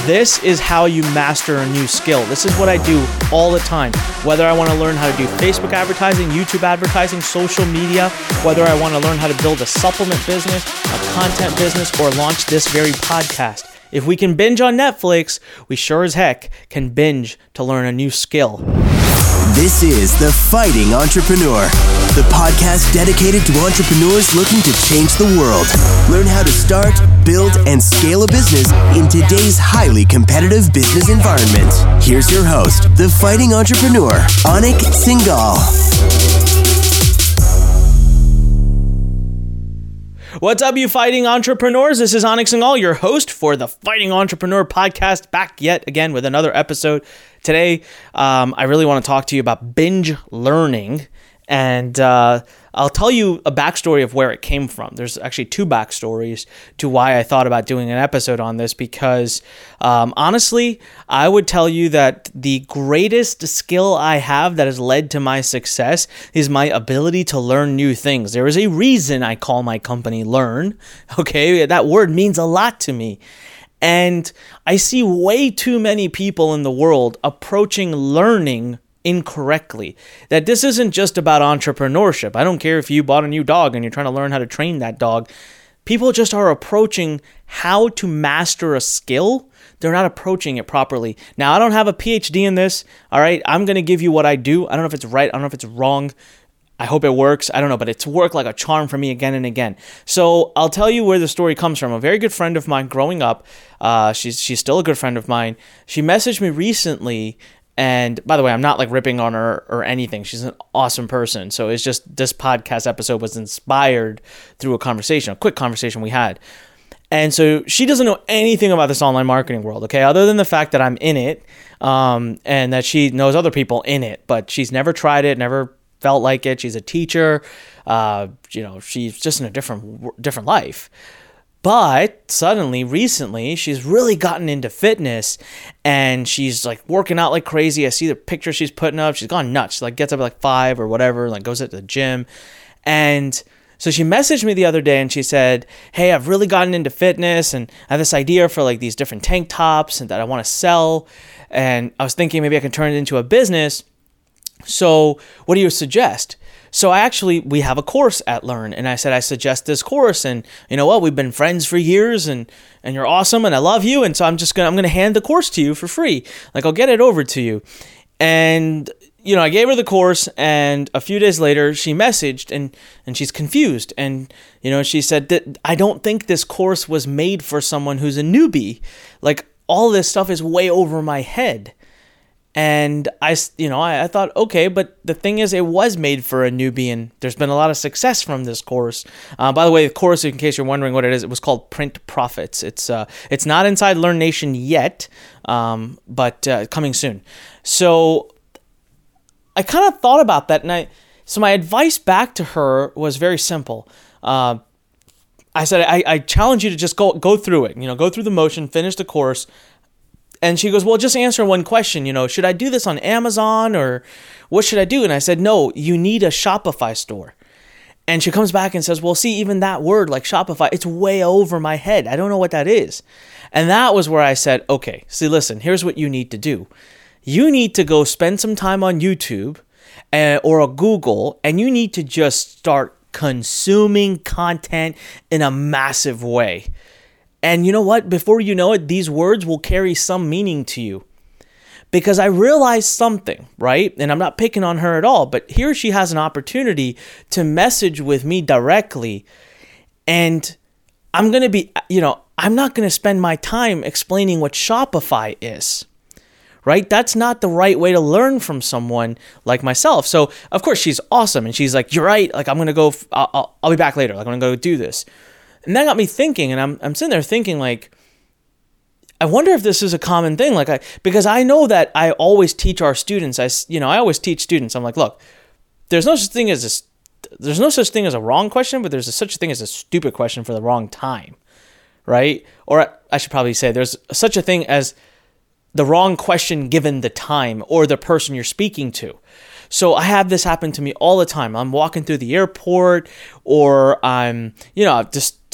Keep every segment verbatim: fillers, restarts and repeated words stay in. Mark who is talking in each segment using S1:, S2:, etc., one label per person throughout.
S1: This is how you master a new skill. This is what I do all the time. Whether I want to learn how to do Facebook advertising, YouTube advertising, social media, whether I want to learn how to build a supplement business, a content business, or launch this very podcast. If we can binge on Netflix, we sure as heck can binge to learn a new skill.
S2: This is The Fighting Entrepreneur, the podcast dedicated to entrepreneurs looking to change the world. Learn how to start, build, and scale a business in today's highly competitive business environment. Here's your host, The Fighting Entrepreneur, Anik Singhal.
S1: What's up, you fighting entrepreneurs? This is Anik Singhal, your host for the Fighting Entrepreneur podcast, back yet again with another episode. Today, um, I really want to talk to you about binge learning, and uh, I'll tell you a backstory of where it came from. There's actually two backstories to why I thought about doing an episode on this, because um, honestly, I would tell you that the greatest skill I have that has led to my success is my ability to learn new things. There is a reason I call my company Learn, okay? That word means a lot to me. And I see way too many people in the world approaching learning incorrectly. That this isn't just about entrepreneurship. I don't care if you bought a new dog and you're trying to learn how to train that dog. People just are approaching how to master a skill. They're not approaching it properly. Now, I don't have a P H D in this, all right? I'm going to give you what I do. I don't know if it's right. I don't know if it's wrong. I hope it works. I don't know, but it's worked like a charm for me again and again. So I'll tell you where the story comes from. A very good friend of mine growing up, uh, she's she's still a good friend of mine. She messaged me recently, and by the way, I'm not like ripping on her or anything. She's an awesome person. So it's just this podcast episode was inspired through a conversation, a quick conversation we had. And so she doesn't know anything about this online marketing world, okay, other than the fact that I'm in it, um, and that she knows other people in it, but she's never tried it, never felt like it. She's a teacher. Uh, you know, she's just in a different different life. But suddenly, recently, she's really gotten into fitness, and she's like working out like crazy. I see the picture she's putting up. She's gone nuts. She like gets up at like five or whatever, like goes to the gym. And so she messaged me the other day and she said, hey, I've really gotten into fitness and I have this idea for like these different tank tops and that I want to sell. And I was thinking maybe I can turn it into a business. So what do you suggest? So I actually, we have a course at Learn, and I said, I suggest this course, and you know what, we've been friends for years, and, and you're awesome, and I love you, and so I'm just gonna, I'm gonna hand the course to you for free. Like, I'll get it over to you. And, you know, I gave her the course, and a few days later, she messaged, and, and she's confused, and, you know, she said that I don't think this course was made for someone who's a newbie. Like, all this stuff is way over my head. And I, you know, I, I thought, okay, but the thing is, it was made for a newbie, and there's been a lot of success from this course. Uh, by the way, the course, in case you're wondering what it is, it was called Print Profits. It's uh, it's not inside Learn Nation yet, um, but uh, coming soon. So I kind of thought about that, and I, so my advice back to her was very simple. Uh, I said, I, I challenge you to just go go through it. You know, go through the motion, finish the course. And she goes, well, just answer one question, you know, should I do this on Amazon or what should I do? And I said, no, you need a Shopify store. And she comes back and says, well, see, even that word like Shopify, it's way over my head. I don't know what that is. And that was where I said, okay, see, listen, here's what you need to do. You need to go spend some time on YouTube uh, or a Google, and you need to just start consuming content in a massive way. And you know what? Before you know it, these words will carry some meaning to you. Because I realized something, right? And I'm not picking on her at all, but here she has an opportunity to message with me directly. And I'm going to be, you know, I'm not going to spend my time explaining what Shopify is, right? That's not the right way to learn from someone like myself. So, of course, she's awesome. And she's like, you're right. Like, I'm going to go, I'll, I'll, I'll be back later. Like, I'm going to go do this. And that got me thinking, and I'm I'm sitting there thinking, like, I wonder if this is a common thing, like I because I know that I always teach our students. I you know I always teach students. I'm like, look, there's no such thing as a there's no such thing as a wrong question, but there's a, such a thing as a stupid question for the wrong time, right? Or I should probably say there's such a thing as the wrong question given the time or the person you're speaking to. So I have this happen to me all the time. I'm walking through the airport, or I'm, you know, just just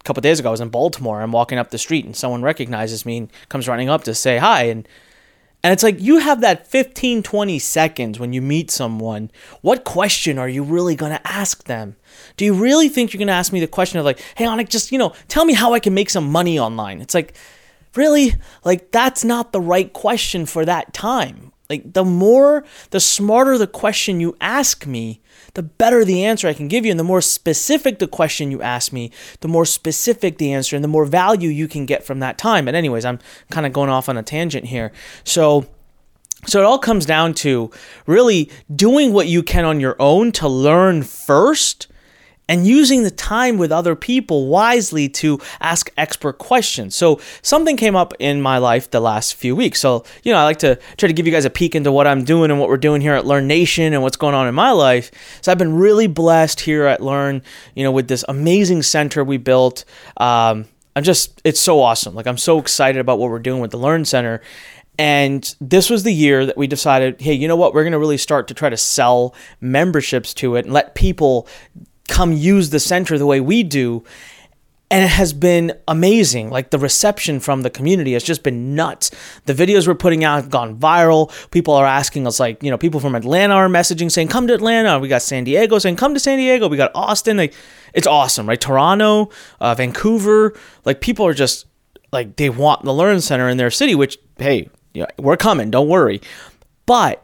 S1: a couple of days ago, I was in Baltimore. I'm walking up the street and someone recognizes me and comes running up to say hi. And and it's like you have that fifteen, twenty seconds when you meet someone. What question are you really going to ask them? Do you really think you're going to ask me the question of like, hey, Anik, just, you know, tell me how I can make some money online? It's like, really? Like, that's not the right question for that time. Like, the more, the smarter the question you ask me, the better the answer I can give you. And the more specific the question you ask me, the more specific the answer and the more value you can get from that time. But anyways, I'm kind of going off on a tangent here. So, so it all comes down to really doing what you can on your own to learn first, and using the time with other people wisely to ask expert questions. So something came up in my life the last few weeks. So, you know, I like to try to give you guys a peek into what I'm doing and what we're doing here at Learn Nation and what's going on in my life. So I've been really blessed here at Learn, you know, with this amazing center we built. Um, I'm just, it's so awesome. Like, I'm so excited about what we're doing with the Learn Center. And this was the year that we decided, hey, you know what? We're going to really start to try to sell memberships to it and let people come use the center the way we do. And it has been amazing. Like, the reception from the community has just been nuts. The videos we're putting out have gone viral. People are asking us, like, you know, people from Atlanta are messaging saying, come to Atlanta. We got San Diego saying, come to San Diego. We got Austin. Like, it's awesome, right? Toronto, uh, Vancouver. Like, people are just, like, they want the Learn Center in their city, which, hey, yeah, we're coming. Don't worry. But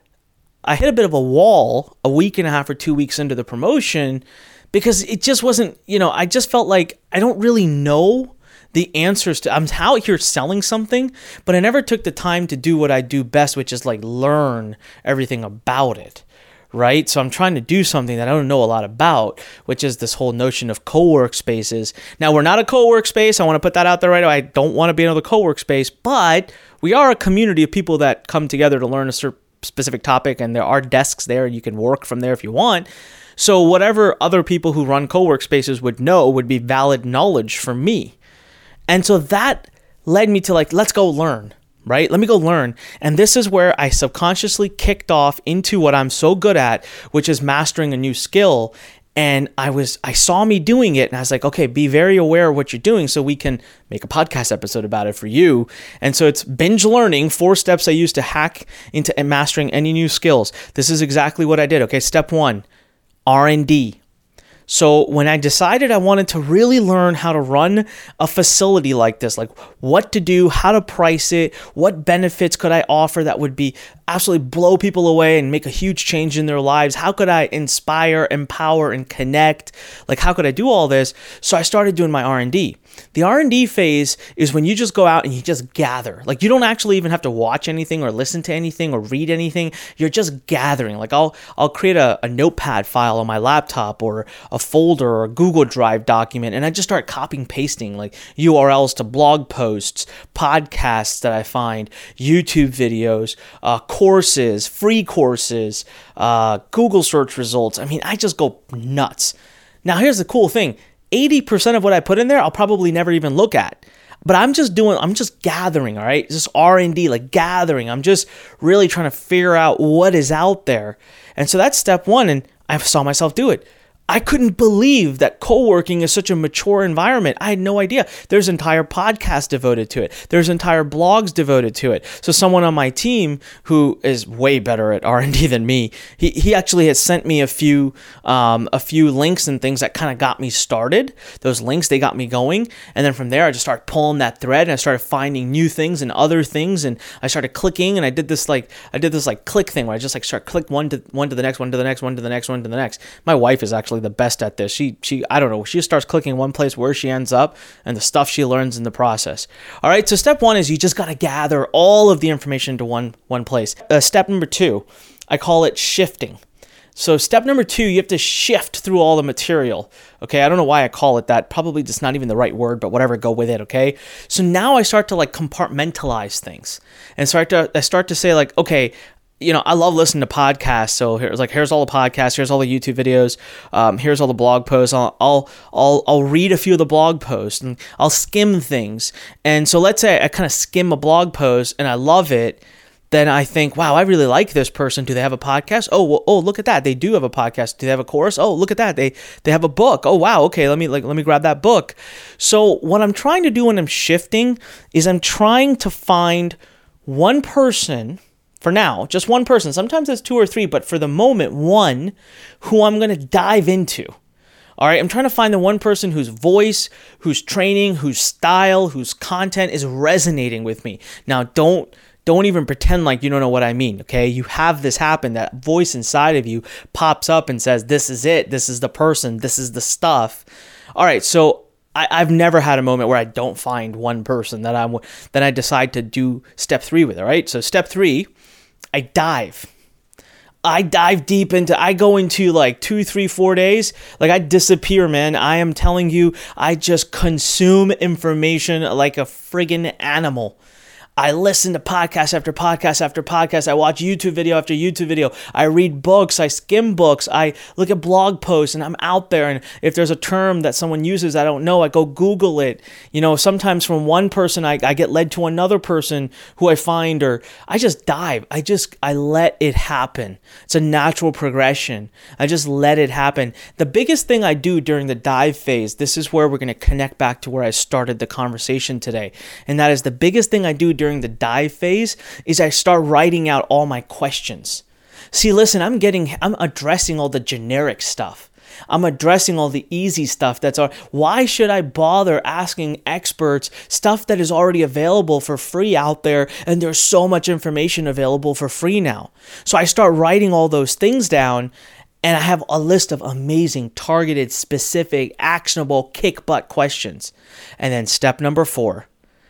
S1: I hit a bit of a wall a week and a half or two weeks into the promotion because it just wasn't, you know, I just felt like I don't really know the answers to, I'm out here selling something, but I never took the time to do what I do best, which is like learn everything about it, right? So I'm trying to do something that I don't know a lot about, which is this whole notion of co-work spaces. Now, we're not a co-work space. I want to put that out there right away. I don't want to be another co-work space, but we are a community of people that come together to learn a certain specific topic, and there are desks there and you can work from there if you want. So whatever other people who run co-work spaces would know would be valid knowledge for me. And so that led me to like, let's go learn, right? Let me go learn. And this is where I subconsciously kicked off into what I'm so good at, which is mastering a new skill. And I was, I saw me doing it and I was like, okay, be very aware of what you're doing so we can make a podcast episode about it for you. And so it's binge learning, four steps I use to hack into mastering any new skills. This is exactly what I did. Okay, step one, R and D. So when I decided I wanted to really learn how to run a facility like this, like what to do, how to price it, what benefits could I offer that would be absolutely blow people away and make a huge change in their lives? How could I inspire, empower, and connect? Like, how could I do all this? So I started doing my R and D. The R and D phase is when you just go out and you just gather. Like, you don't actually even have to watch anything or listen to anything or read anything. You're just gathering. Like, I'll I'll create a, a notepad file on my laptop or a folder or a Google Drive document, and I just start copying, pasting like U R Ls to blog posts, podcasts that I find, YouTube videos, uh, courses, free courses, uh, Google search results. I mean, I just go nuts. Now, here's the cool thing. eighty percent of what I put in there, I'll probably never even look at. But I'm just doing, I'm just gathering, all right? Just R and D, like gathering. I'm just really trying to figure out what is out there. And so that's step one, and I saw myself do it. I couldn't believe that co-working is such a mature environment. I had no idea. There's entire podcasts devoted to it. There's entire blogs devoted to it. So someone on my team who is way better at R and D than me, he he actually has sent me a few um, a few links and things that kind of got me started. Those links, they got me going. And then from there, I just started pulling that thread and I started finding new things and other things. And I started clicking and I did this like, I did this like click thing where I just like start click one to one to the next, one to the next, one to the next, one to the next. My wife is actually the best at this. She, she, I don't know, she starts clicking one place where she ends up and the stuff she learns in the process. All right. So step one is you just got to gather all of the information into one, one place. Uh, step number two, I call it shifting. So step number two, you have to shift through all the material. Okay. I don't know why I call it that. Probably just not even the right word, but whatever, go with it. Okay. So now I start to like compartmentalize things and start to, I start to say like, okay, you know, I love listening to podcasts. So here's like, here's all the podcasts, here's all the YouTube videos, um, here's all the blog posts. I'll, I'll, I'll, I'll read a few of the blog posts and I'll skim things. And so let's say I kind of skim a blog post and I love it. then I think, wow, I really like this person. Do they have a podcast? Oh, well, oh, look at that. They do have a podcast. Do they have a course? Oh, look at that. They they have a book. Oh, wow. Okay, let me like let me grab that book. So what I'm trying to do when I'm shifting is I'm trying to find one person for now, just one person. Sometimes it's two or three, but for the moment, one who I'm going to dive into. All right, I'm trying to find the one person whose voice, whose training, whose style, whose content is resonating with me. Now, don't don't even pretend like you don't know what I mean, okay? You have this happen, that voice inside of you pops up and says, this is it, this is the person, this is the stuff. All right, so I, I've never had a moment where I don't find one person that I'm that I decide to do step three with, all right? So step three, I dive. I dive deep into, I go into like two, three, four days. Like I disappear, man. I am telling you, I just consume information like a friggin' animal. I listen to podcast after podcast after podcast. I watch YouTube video after YouTube video. I read books. I skim books. I look at blog posts and I'm out there. And if there's a term that someone uses I don't know, I go Google it. You know, sometimes from one person, I, I get led to another person who I find, or I just dive. I just, I let it happen. It's a natural progression. I just let it happen. The biggest thing I do during the dive phase, this is where we're going to connect back to where I started the conversation today. And that is the biggest thing I do during during the dive phase is I start writing out all my questions. See, listen, I'm getting, I'm addressing all the generic stuff. I'm addressing all the easy stuff. That's all. Why should I bother asking experts stuff that is already available for free out there? And there's so much information available for free now. So I start writing all those things down. And I have a list of amazing, targeted, specific, actionable, kick butt questions. And then step number four,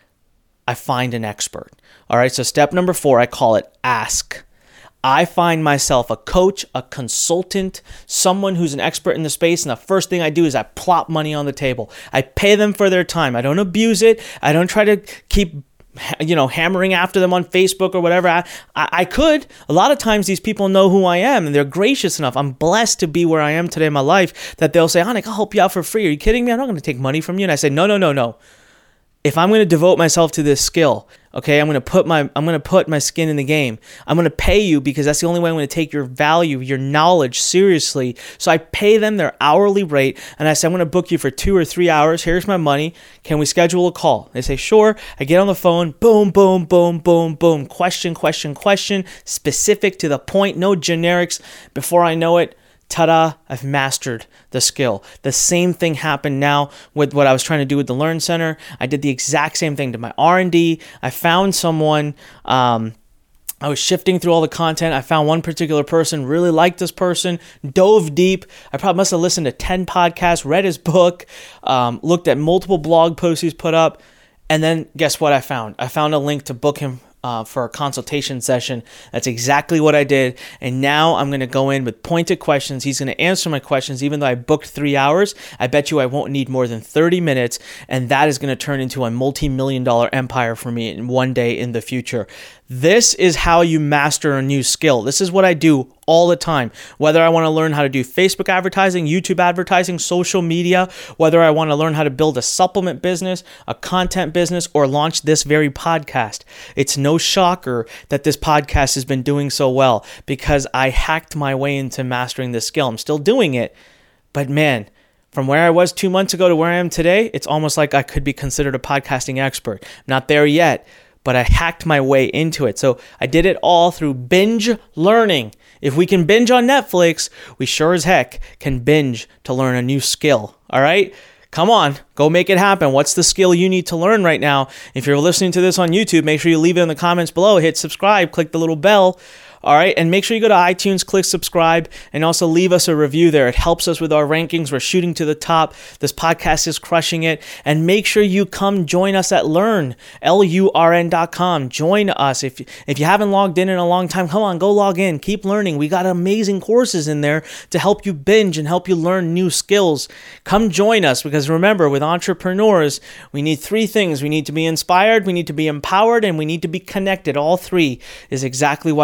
S1: I find an expert. All right, so step number four, I call it ask. I find myself a coach, a consultant, someone who's an expert in the space, and the first thing I do is I plop money on the table. I pay them for their time. I don't abuse it. I don't try to keep, you know, hammering after them on Facebook or whatever. I, I, I could. A lot of times these people know who I am and they're gracious enough. I'm blessed to be where I am today in my life that they'll say, Anik, I'll help you out for free. Are you kidding me? I'm not going to take money from you. And I say, no, no, no, no. If I'm going to devote myself to this skill, okay, I'm going to put my I'm going to put my skin in the game. I'm going to pay you because that's the only way I'm going to take your value, your knowledge seriously. So I pay them their hourly rate and I say, I'm going to book you for two or three hours. Here's my money. Can we schedule a call? They say, sure. I get on the phone. Boom, boom, boom, boom, boom. Question, question, question. Specific to the point. No generics. Before I know it, ta-da, I've mastered the skill. The same thing happened now with what I was trying to do with the Learn Center. I did the exact same thing to my R and D. I found someone, um, I was shifting through all the content. I found one particular person, really liked this person, dove deep. I probably must have listened to ten podcasts, read his book, um, looked at multiple blog posts he's put up. And then guess what I found? I found a link to book him Uh, for a consultation session. That's exactly what I did. And now I'm going to go in with pointed questions. He's going to answer my questions. Even though I booked three hours, I bet you I won't need more than thirty minutes. And that is going to turn into a multi-million dollar empire for me in one day in the future. This is how you master a new skill. This is what I do all the time. Whether I want to learn how to do Facebook advertising, YouTube advertising, social media, whether I want to learn how to build a supplement business, a content business, or launch this very podcast. It's no shocker that this podcast has been doing so well because I hacked my way into mastering this skill. I'm still doing it, but man, from where I was two months ago to where I am today, it's almost like I could be considered a podcasting expert. Not there yet, but I hacked my way into it. So I did it all through binge learning. If we can binge on Netflix, we sure as heck can binge to learn a new skill. All right? Come on, go make it happen. What's the skill you need to learn right now? If you're listening to this on YouTube, make sure you leave it in the comments below. Hit subscribe, click the little bell. All right, and make sure you go to iTunes, click subscribe, and also leave us a review there. It helps us with our rankings. We're shooting to the top. This podcast is crushing it. And make sure you come join us at Learn, L U R N dot com. Join us. If, if you haven't logged in in a long time, come on, go log in. Keep learning. We got amazing courses in there to help you binge and help you learn new skills. Come join us because remember, with entrepreneurs, we need three things. We need to be inspired, we need to be empowered, and we need to be connected. All three is exactly why we've built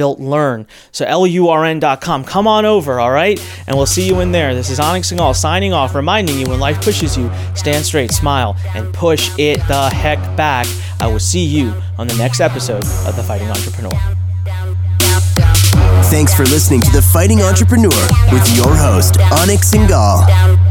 S1: built learn. So L U R N dot com. Come on over, all right? And we'll see you in there. This is Onyx Singhal signing off, reminding you when life pushes you, stand straight, smile, and push it the heck back. I will see you on the next episode of The Fighting Entrepreneur.
S2: Thanks for listening to The Fighting Entrepreneur with your host, Onyx Singhal.